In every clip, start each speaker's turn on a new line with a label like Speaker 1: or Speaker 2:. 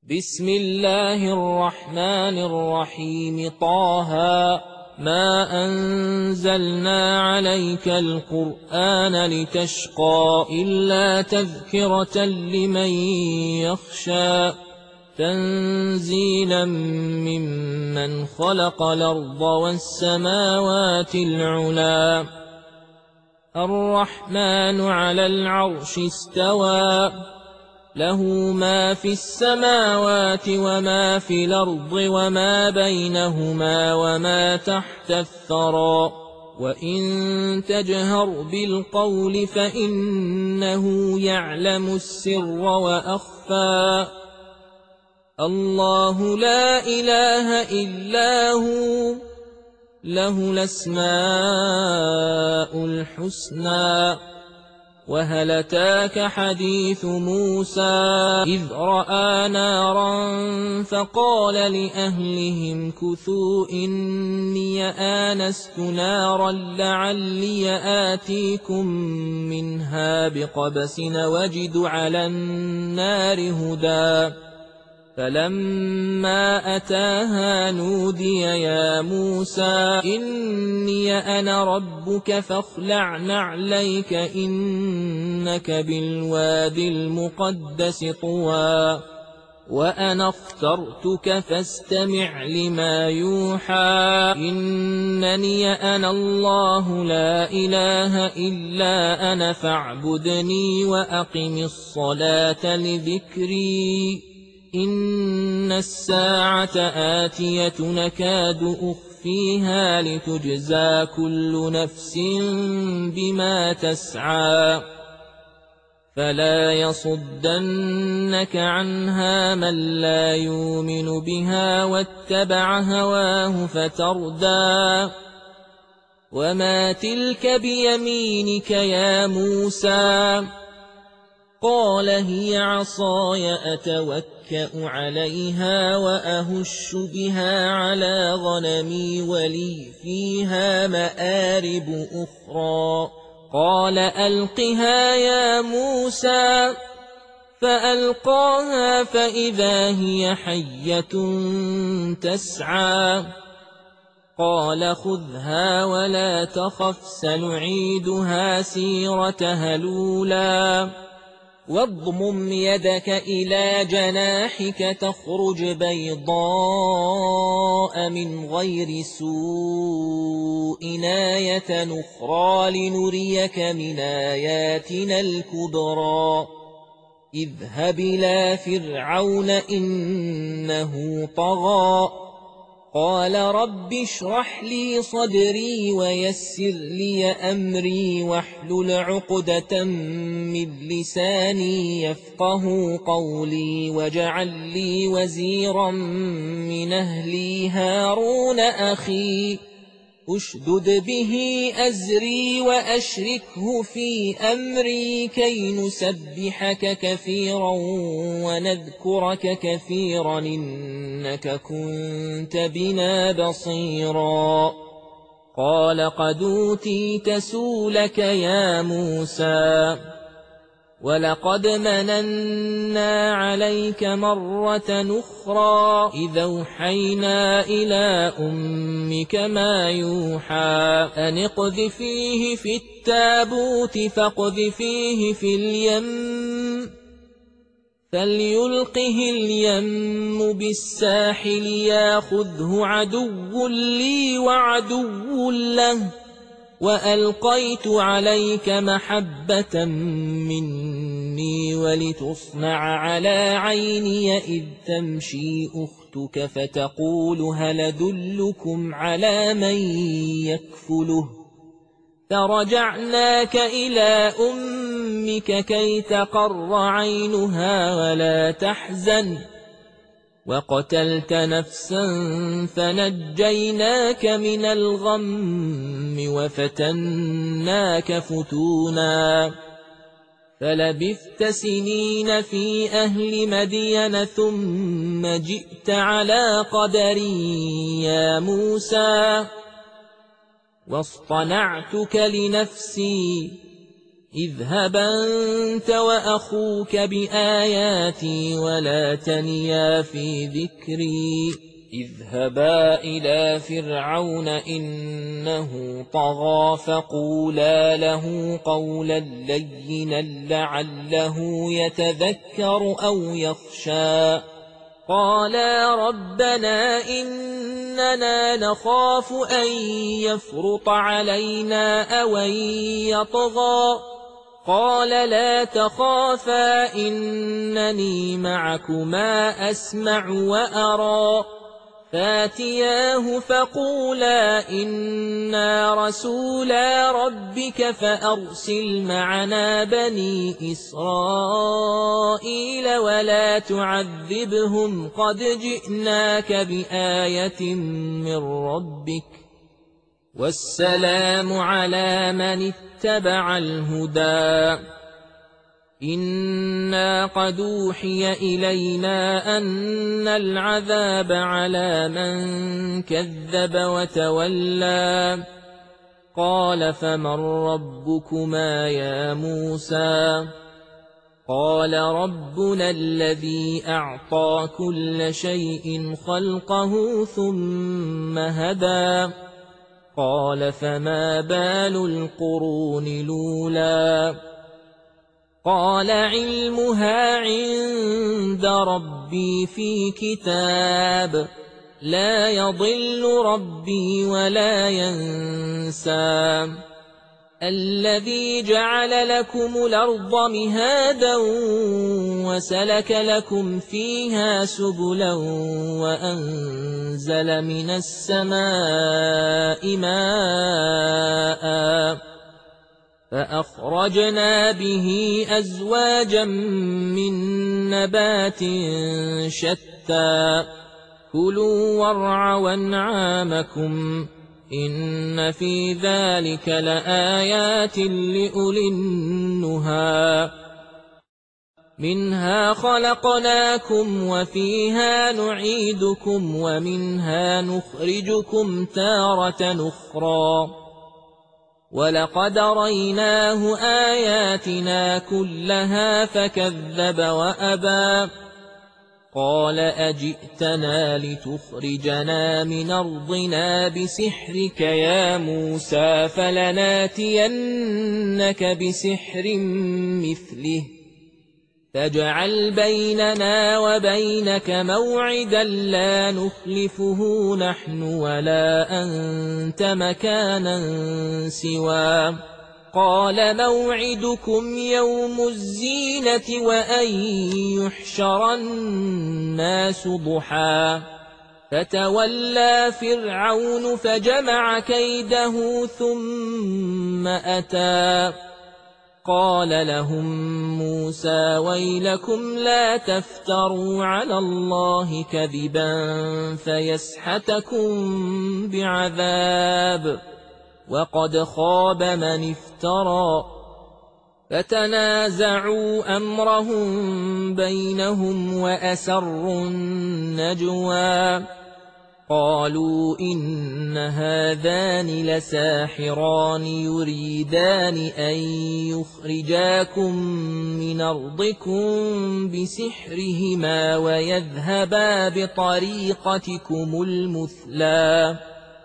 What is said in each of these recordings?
Speaker 1: بسم الله الرحمن الرحيم طه ما أنزلنا عليك القرآن لتشقى إلا تذكرة لمن يخشى تنزيلا ممن خلق الأرض والسماوات العلى الرحمن على العرش استوى له ما في السماوات وما في الأرض وما بينهما وما تحت الثرى وإن تجهر بالقول فإنه يعلم السر وأخفى الله لا إله إلا هو له الأسماء الحسنى وهل أتاك حديث موسى إذ رأى نارا فقال لأهلهم كثوا إني آنست نارا لعلي آتيكم منها بقبس وجد على النار هدى فلما أتاها نودي يا موسى إني أنا ربك فاخلع نعليك إنك بالوادي المقدس طوى وأنا اخترتك فاستمع لما يوحى إنني أنا الله لا إله إلا أنا فاعبدني وأقم الصلاة لذكري إن الساعة آتية نكاد أخفيها لتجزى كل نفس بما تسعى فلا يصدنك عنها من لا يؤمن بها واتبع هواه فتردى وما تلك بيمينك يا موسى قال هي عصاي أتوكأ عليها وأهش بها على غنمي ولي فيها مآرب أخرى قال ألقها يا موسى فألقاها فإذا هي حية تسعى قال خذها ولا تخف سنعيدها سيرتها الأولى واضمم يدك إلى جناحك تخرج بيضاء من غير سوء آية أخرى لنريك من آياتنا الكبرى اذهب إلى فرعون إنه طغى قال رب اشرح لي صدري ويسر لي أمري واحلل عقدة من لساني يفقه قولي واجعل لي وزيرا من أهلي هارون أخي أشدد به أزري وأشركه في أمري كي نسبحك كثيرا ونذكرك كثيرا إنك كنت بنا بصيرا قال قد أوتيت سؤلك يا موسى ولقد مننا عليك مرة أخرى إذا أوحينا إلى أمك ما يوحى أن اقذفيه في التابوت فاقذفيه في اليم فليلقه اليم بالساحل ياخذه عدو لي وعدو له وألقيت عليك محبة مني ولتصنع على عيني إذ تمشي أختك فتقول هل أدلكم على من يكفله فرجعناك إلى أمك كي تقر عينها ولا تحزن وقتلت نفسا فنجيناك من الغم وفتناك فتونا فلبثت سنين في أهل مدين ثم جئت على قدري يا موسى واصطنعتك لنفسي اذهب أنت وأخوك بآياتي ولا تنيا في ذكري اذهبا إلى فرعون إنه طغى فقولا له قولا لينا لعله يتذكر أو يخشى قالا ربنا إننا نخاف أن يفرط علينا أو أن يطغى قال لا تخافا إنني معكما أسمع وأرى فاتياه فقولا إنا رسولا ربك فأرسل معنا بني إسرائيل ولا تعذبهم قد جئناك بآية من ربك والسلام على من اتبع الهدى إنا قد أوحي إلينا أن العذاب على من كذب وتولى قال فمن ربكما يا موسى قال ربنا الذي أعطى كل شيء خلقه ثم هدى قال فما بال القرون الأولى قال علمها عند ربي في كتاب لا يضل ربي ولا ينسى الذي جعل لكم الأرض مهادا وسلك لكم فيها سبلا وأنزل من السماء ماء فأخرجنا به أزواجا من نبات شتى كلوا وارعوا أنعامكم إن في ذلك لآيات لأولي النهى منها خلقناكم وفيها نعيدكم ومنها نخرجكم تارة أخرى ولقد ريناه آياتنا كلها فكذب وأبى قال أجئتنا لتخرجنا من أرضنا بسحرك يا موسى فلناتينك بسحر مثله فاجعل بيننا وبينك موعدا لا نخلفه نحن ولا أنت مكانا سوى قال موعدكم يوم الزينة وأن يحشر الناس ضحى فتولى فرعون فجمع كيده ثم أتى قال لهم موسى ويلكم لا تفتروا على الله كذبا فيسحتكم بعذاب وقد خاب من افترى فتنازعوا أمرهم بينهم وأسروا النجوى قالوا إن هذان لساحران يريدان أن يخرجاكم من أرضكم بسحرهما ويذهبا بطريقتكم المثلى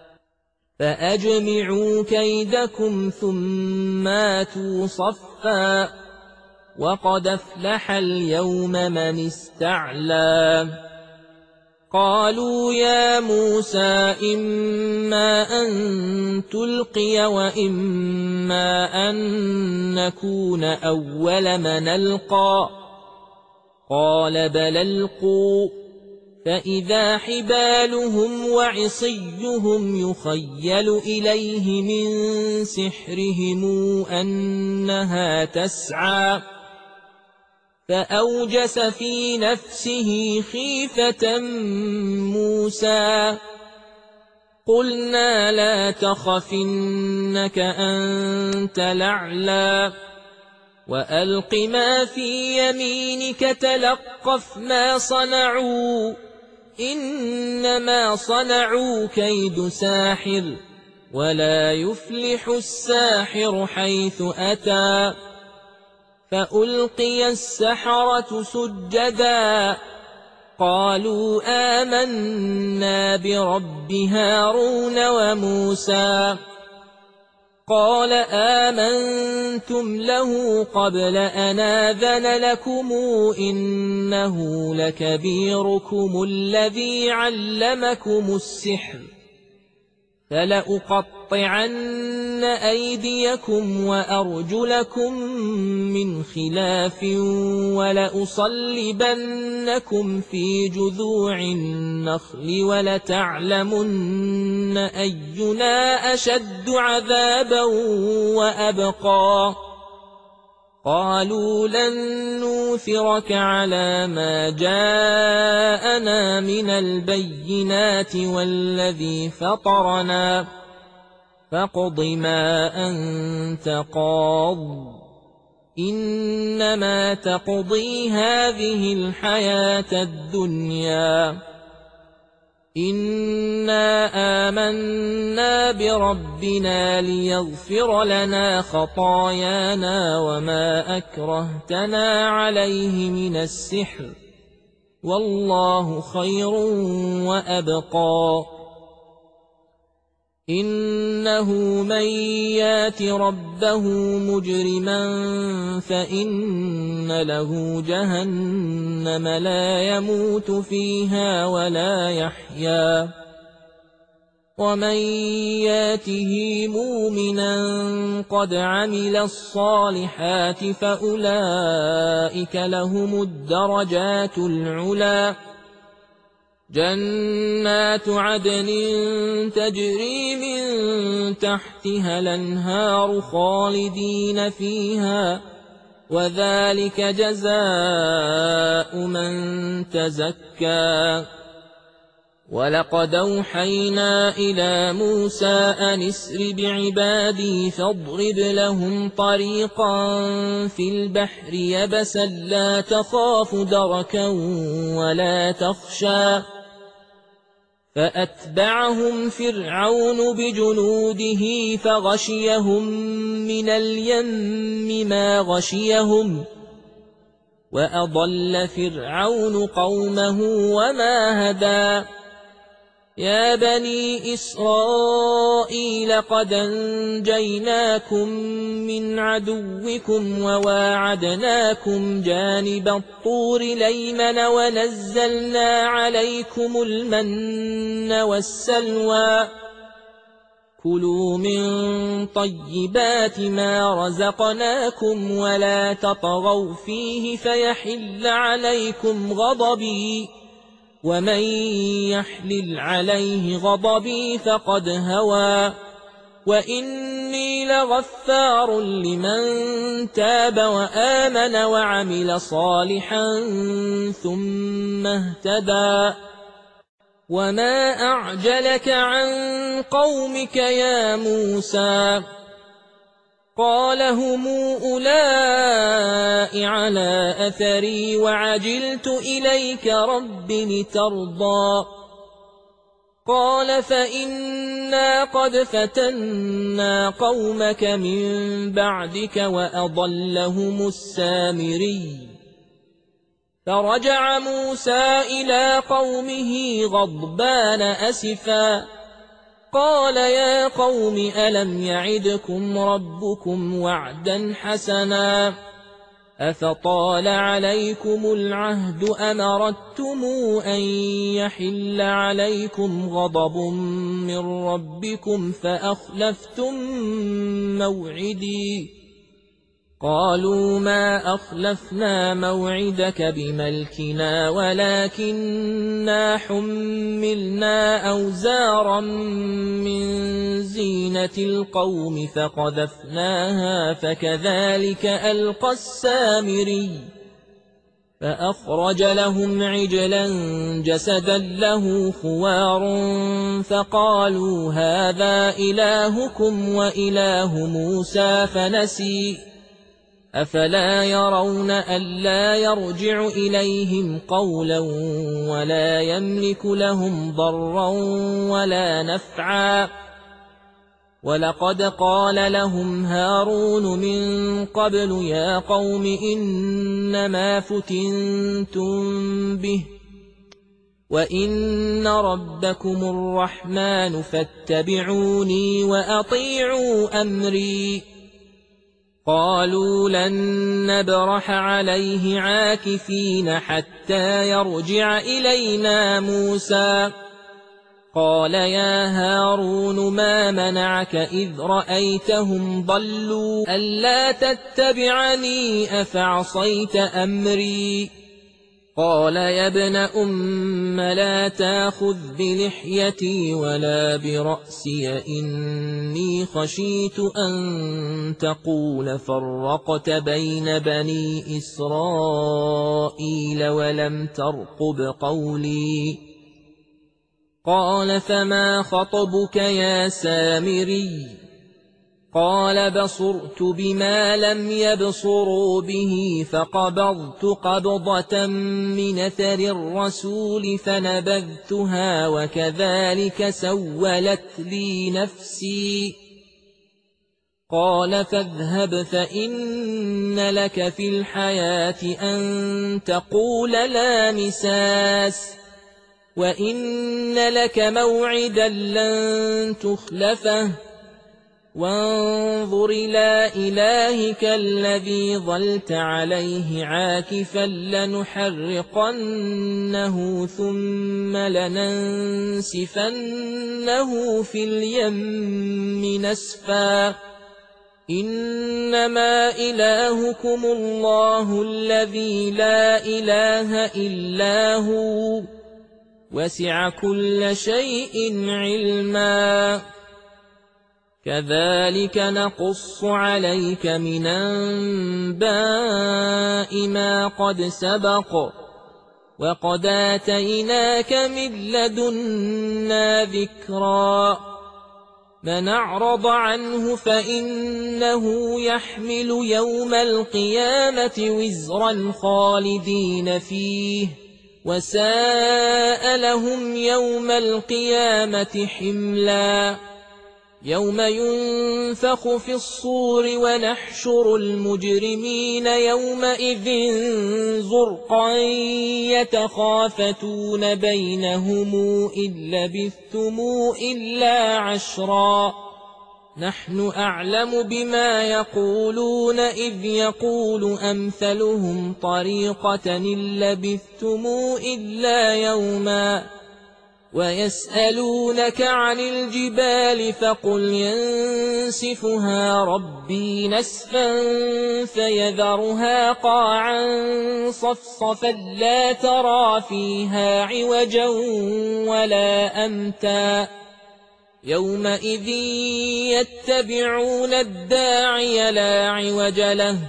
Speaker 1: فأجمعوا كيدكم ثم آتوا صفا وقد أفلح اليوم من استعلى قالوا يا موسى إما أن تلقي وإما أن نكون أول من ألقى قال بل ألقوا فإذا حبالهم وعصيهم يخيل إليه من سحرهم أنها تسعى فأوجس في نفسه خيفة موسى قلنا لا تخف إنك أنت الأعلى وألق ما في يمينك تلقف ما صنعوا إنما صنعوا كيد ساحر ولا يفلح الساحر حيث أتى فألقي السحرة سجدا قالوا آمنا برب هارون وموسى قال آمنتم له قبل أن آذن لكم إنه لكبيركم الذي علمكم السحر فلأقطعن أيديكم وأرجلكم من خلاف ولأصلبنكم في جذوع النخل ولتعلمن أينا أشد عذابا وأبقى قالوا لن نوثرك على ما جاءنا من البينات والذي فطرنا فاقض ما أنت قاض إنما تقضي هذه الحياة الدنيا إنا آمنا بربنا ليغفر لنا خطايانا وما أكرهتنا عليه من السحر والله خير وأبقى إنه من يات ربه مجرما فإن له جهنم لا يموت فيها ولا يحيا ومن ياته مؤمنا قد عمل الصالحات فأولئك لهم الدرجات العلى جنات عدن تجري من تحتها الأنهار خالدين فيها وذلك جزاء من تزكى ولقد أوحينا إلى موسى أن اسر بعبادي فاضرب لهم طريقا في البحر يبسا لا تخاف دركا ولا تخشى فأتبعهم فرعون بجنوده فغشيهم من اليم ما غشيهم وأضل فرعون قومه وما هدى يا بني إسرائيل قد أنجيناكم من عدوكم وواعدناكم جانب الطور الأيمن ونزلنا عليكم المن والسلوى كلوا من طيبات ما رزقناكم ولا تطغوا فيه فيحل عليكم غضبي ومن يحلل عليه غضبي فقد هوى وإني لغفار لمن تاب وآمن وعمل صالحا ثم اهتدى وما أعجلك عن قومك يا موسى قال هم أولئك على أثري وعجلت إليك رب لترضى قال فإنا قد فتنا قومك من بعدك وأضلهم السامري فرجع موسى إلى قومه غضبان أسفا قال يا قوم ألم يعدكم ربكم وعدا حسنا أفطال عليكم العهد أم أردتم أن يحل عليكم غضب من ربكم فأخلفتم موعدي قالوا ما أخلفنا موعدك بملكنا ولكننا حملنا أوزارا من زينة القوم فقذفناها فكذلك ألقى السامري فأخرج لهم عجلا جسدا له خوار فقالوا هذا إلهكم وإله موسى فنسي أفلا يرون ألا يرجع إليهم قولا ولا يملك لهم ضرا ولا نفعا ولقد قال لهم هارون من قبل يا قوم إنما فتنتم به وإن ربكم الرحمن فاتبعوني وأطيعوا أمري قالوا لن نبرح عليه عاكفين حتى يرجع إلينا موسى قال يا هارون ما منعك إذ رأيتهم ضلوا ألا تتبعني أفعصيت أمري قال يا ابن أم لا تأخذ بلحيتي ولا برأسي إني خشيت أن تقول فرقت بين بني إسرائيل ولم ترقب قولي قال فما خطبك يا سامري قال بصرت بما لم يبصروا به فقبضت قبضة من أثر الرسول فنبذتها وكذلك سولت لي نفسي قال فاذهب فإن لك في الحياة أن تقول لا مساس وإن لك موعدا لن تخلفه وانظر إلى إلهك الذي ظلت عليه عاكفا لنحرقنه ثم لننسفنه في اليم نسفا إنما إلهكم الله الذي لا إله إلا هو وسع كل شيء علما كذلك نقص عليك من أنباء ما قد سبق وقد آتيناك من لدنا ذكرا من أعرض عنه فإنه يحمل يوم القيامة وزرا خالدين فيه وساء لهم يوم القيامة حملا يوم ينفخ في الصور ونحشر المجرمين يومئذ زرقا يتخافتون بينهم إن لبثتم إلا عشرا نحن أعلم بما يقولون إذ يقول أمثلهم طريقة إن لبثتم إلا يوما ويسألونك عن الجبال فقل ينسفها ربي نسفا فيذرها قاعا صفصفا لا ترى فيها عوجا ولا أمتا يومئذ يتبعون الداعي لا عوج له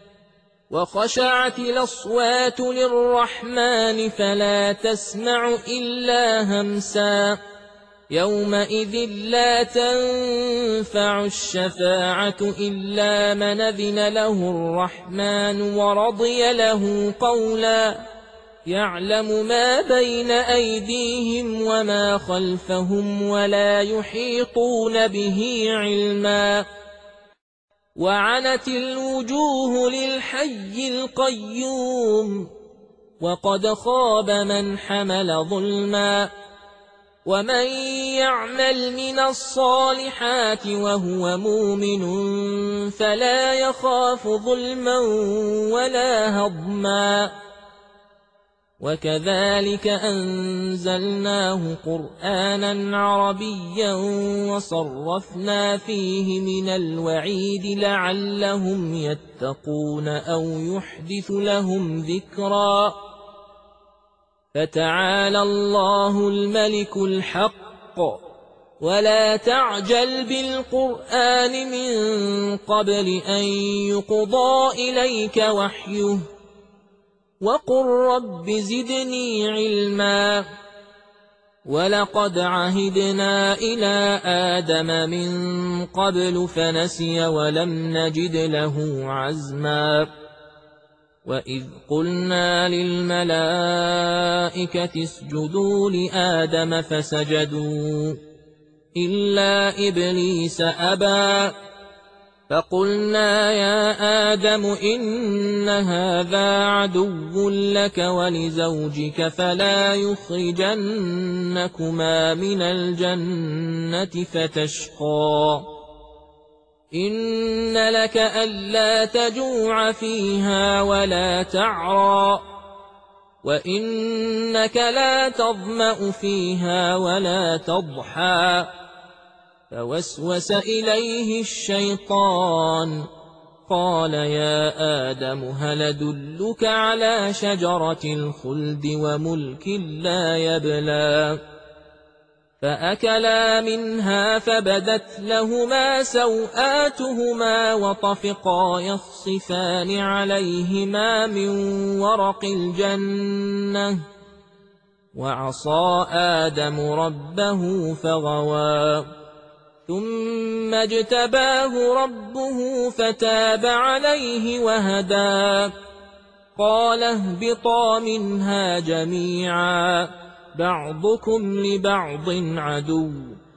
Speaker 1: وخشعت الأصوات للرحمن فلا تسمع إلا همسا يومئذ لا تنفع الشفاعة إلا من أذن له الرحمن ورضي له قولا يعلم ما بين أيديهم وما خلفهم ولا يحيطون به علما وعنت الوجوه للحي القيوم وقد خاب من حمل ظلما ومن يعمل من الصالحات وهو مؤمن فلا يخاف ظلما ولا هضما وكذلك أنزلناه قرآنا عربيا وصرفنا فيه من الوعيد لعلهم يتقون أو يحدث لهم ذكرا فتعالى الله الملك الحق ولا تعجل بالقرآن من قبل أن يقضى إليك وحيه وقل رب زدني علما ولقد عهدنا إلى آدم من قبل فنسي ولم نجد له عزما وإذ قلنا للملائكة اسجدوا لآدم فسجدوا إلا إبليس أبى فقلنا يا آدم إن هذا عدو لك ولزوجك فلا يخرجنكما من الجنة فتشقى إن لك ألا تجوع فيها ولا تعرى وإنك لا تظمأ فيها ولا تضحى فوسوس إليه الشيطان قال يا آدم هل أدلك على شجرة الخلد وملك لا يبلى فأكلا منها فبدت لهما سوآتهما وطفقا يخصفان عليهما من ورق الجنة وعصى آدم ربه فغوى ثم اجتباه ربه فتاب عليه وهدى قال اهبطا منها جميعا بعضكم لبعض عدو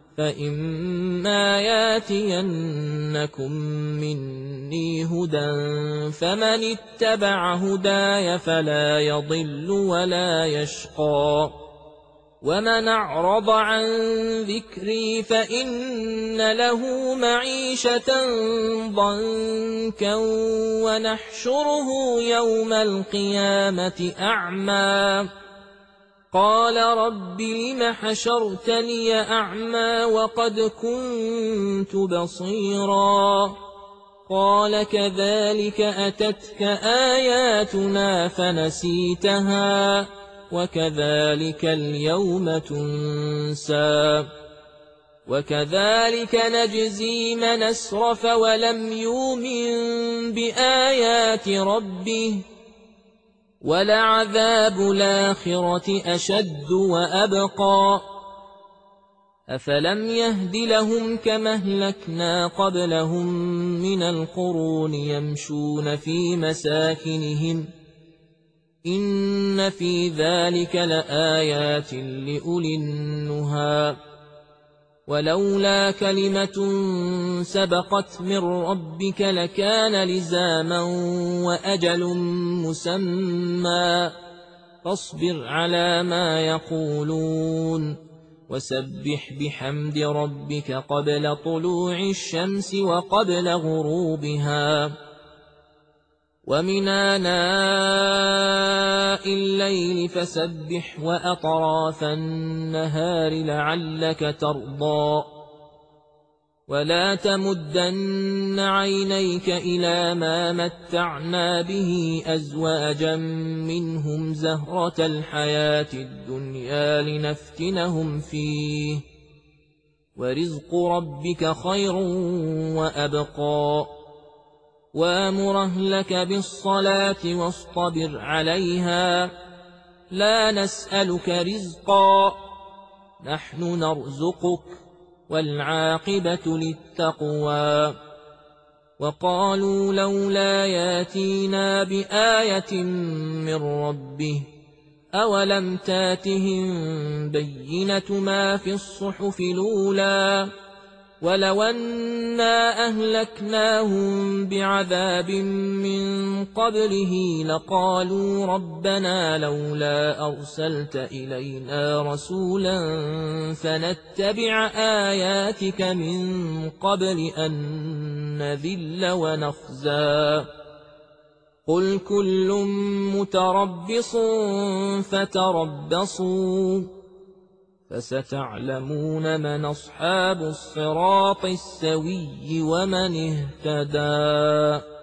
Speaker 1: فإما ياتينكم مني هدى فمن اتبع هداي فلا يضل ولا يشقى ومن أعرض عن ذكري فإن له معيشة ضنكا ونحشره يوم القيامة أعمى قال رب لم حشرتني أعمى وقد كنت بصيرا قال كذلك أتتك آياتنا فنسيتها وكذلك اليوم تنسى وكذلك نجزي من أسرف ولم يؤمن بآيات ربه ولعذاب الآخرة أشد وأبقى أفلم يهد لهم كما أهلكنا قبلهم من القرون يمشون في مساكنهم إن في ذلك لآيات لأولي النهى ولولا كلمة سبقت من ربك لكان لزاما وأجل مسمى فاصبر على ما يقولون وسبح بحمد ربك قبل طلوع الشمس وقبل غروبها ومن آناء الليل فسبح وأطراف النهار لعلك ترضى ولا تمدن عينيك إلى ما متعنا به أزواجا منهم زهرة الحياة الدنيا لنفتنهم فيه ورزق ربك خير وأبقى وامر أهلك بالصلاة واصطبر عليها لا نسألك رزقا نحن نرزقك والعاقبة للتقوى وقالوا لولا ياتينا بآية من ربه أولم تاتهم بينة ما في الصحف الأولى ولو أنا أهلكناهم بعذاب من قبله لقالوا ربنا لولا أرسلت إلينا رسولا فنتبع آياتك من قبل أن نذل ونخزى قل كل متربص فتربصوا فستعلمون من أصحاب الصراط السوي ومن اهتدى